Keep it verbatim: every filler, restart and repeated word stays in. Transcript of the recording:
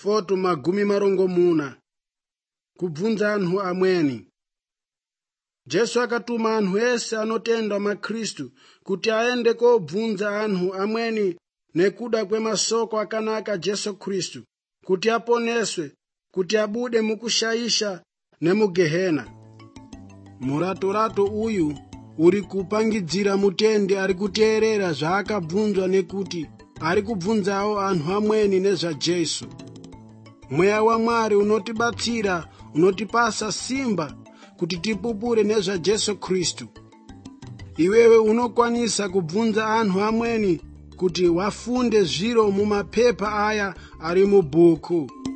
foto magumi marongo muna kubvunza anhu amweni. Jesu akatuma anhu ese anotenda maKristu kuti aende kobvunza anhu amweni nekuda kwemasoko akanaka Jesu Kristu, kuti aponeswe, kuti abude mukushayisha nemugehena. Muratorato uyu uri kupangidzira mutende ari kuteerera zvaakabvunzwa nekuti ari kubvunzawo anhu amweni nezva Jesu. Mweya waMwari unotibatsira, unotipasa simba kuti tipupure nezva Jesu Kristu. Iwewe unokwanisa kubvunza anhu amweni kuti wafunde zviro mumapepa aya ari mubhuku.